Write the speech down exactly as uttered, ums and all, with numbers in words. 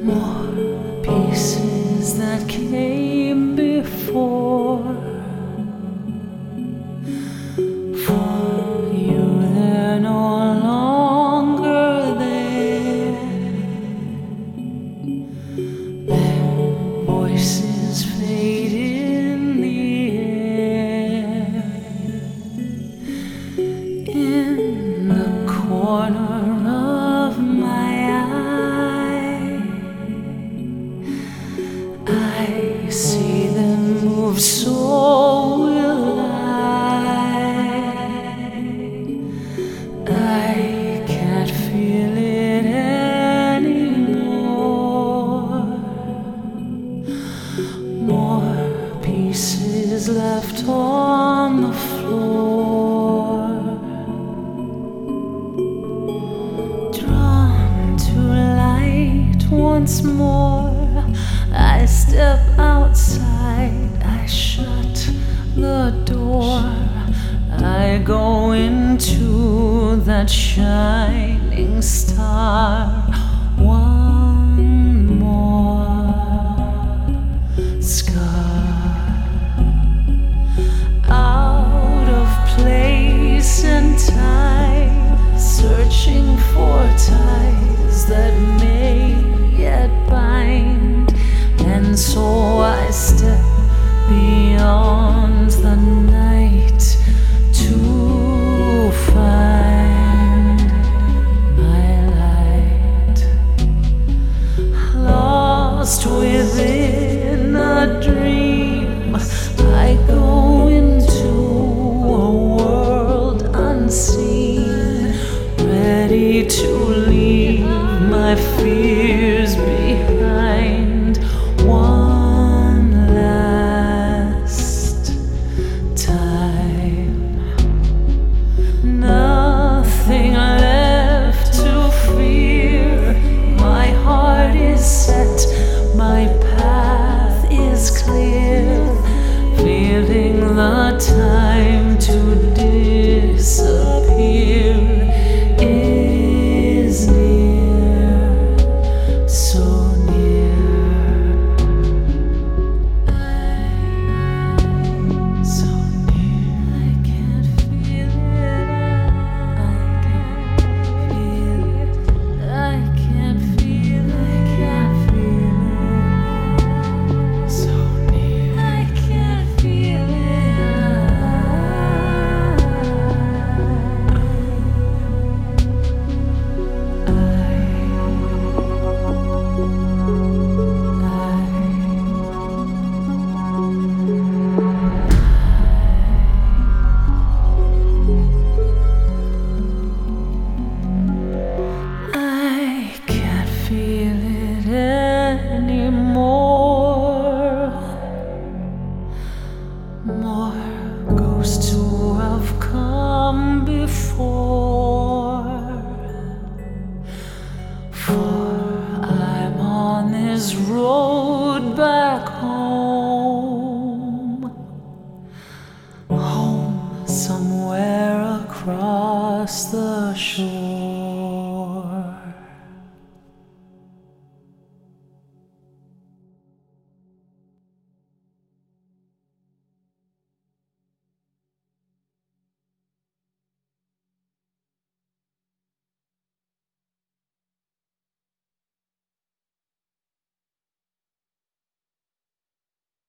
more pieces that came before. For you, they're no longer there. Their voices fade in the air. In the corner of my eye, I see them move, so will I. I can't feel it anymore. More pieces left on the floor. Drawn to light once more, I step outside, I shut the door. I go into that shining star. One more scar, out of place and time, searching for ties that may yet bind. And so I step beyond the night to find my light. Lost within a dream, I go into a world unseen, ready to leave my fears behind. One last time, nothing left to fear. My heart is set, my path is clear, feeling the time to disappear is near, so near. So near, I can't feel it. I can't feel it. I can't feel it. I can't feel it. So near, I can't feel it. I can't feel it anymore. More ghosts who have come before. For I'm on this road